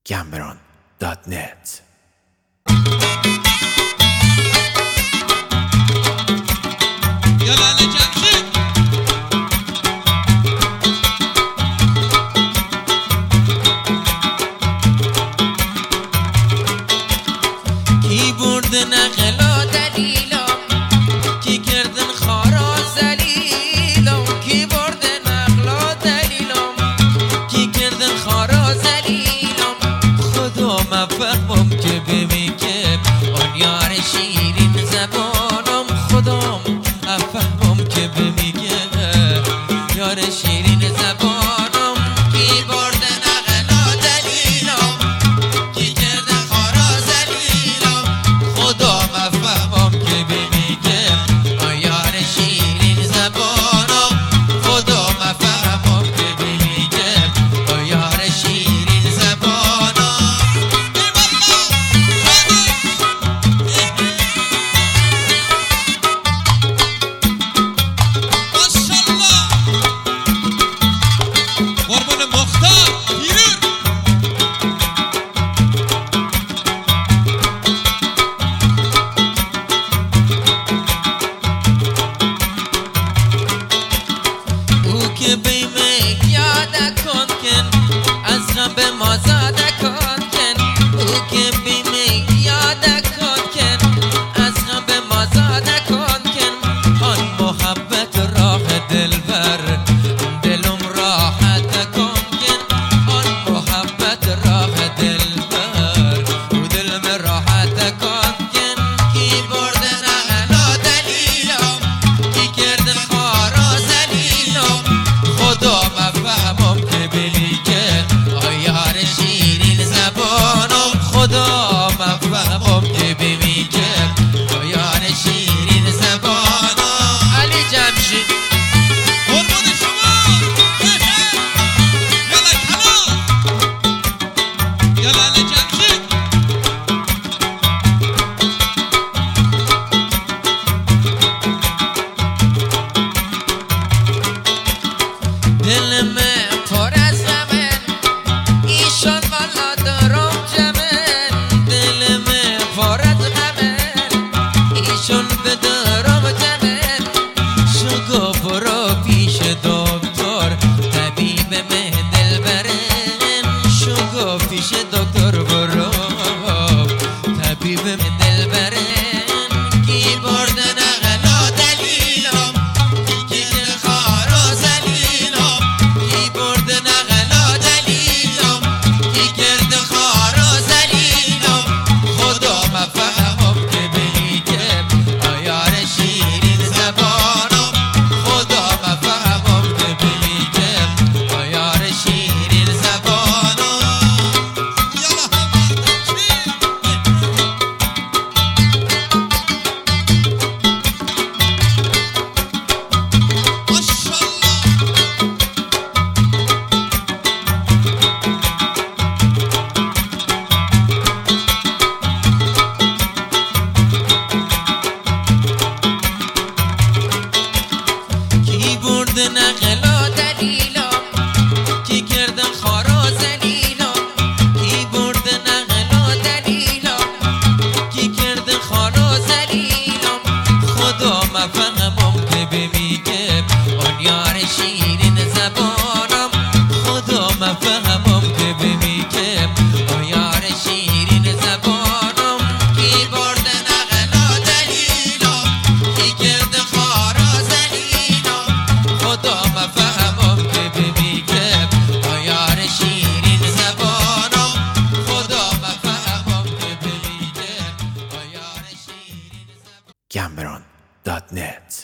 gambron.net. کی برده نقلا دلیلا کی کردن خارا زلیلا کی برده نقلا دلیلا کی کردن خارا زلیلا خدا مفهمم که بمیگه آن یار شیرین زبانم خدا مفهمم که بمیگه یار شیرین زبانم کی برده نقلا دلیلا کی کردن خارا زلیلا خدا مفهمم که بمیگه آن یار شیرین زبانم خدا مفهمم که بمیگه آن یار شیرین زبانم ماشالله قربان مختار پیرون او که بیمه یاده کن کن از غم به ما زاده کن کن او که بیمه یاده کن کن از غم به ما زاده کن کن آن محبت راه دلبر دلم راحت کن کن آن محبت راه دلبر و دلم راحت کن کن کی برده نقلا دلیلا کی کردن خارا زلیلا خدا مفهمم که بلیگه آیار شیرین زبانم خدا مفهمم که بمیگه آیار شیرین زبانم علی جمشید قربون شما یالا کلا یالا علی جمشید دل من پر از غمه ایشان والا دارم جمه دل من پر از غمه ایشان به دارم جمه شگو برو پیش دکتر طبیب مه دل برن شگو پیش دکتر برو طبیب مه دل برن کی برده نقلا دلیلا کی کردن خارا زلیلا کی برده نقلا دلیلا کی کردن خارا زلیلا خدا مفهمم که بلیگه آیار شیرین زبانم خدا مفهمم که بلیگه آیار شیرین زبانم یالا ماشالله کی برده نقلا دلیلا کی کردن خارا زلیلا کی برده نقلا دلیلا کی کردن خارا زلیلا خدا مفهمم که بمیگه آن یار شیرین زبانم خدا مفهمم که بمیگه آن یار شیرین زبانم کی برده نقلا دلیلا کی کردن خارا زلیلا خدا مفهمم که بمیگه آن یار شیرین زبانم خدا مفهمم که بمیگه آن یار شیرین زبانم gambron.net.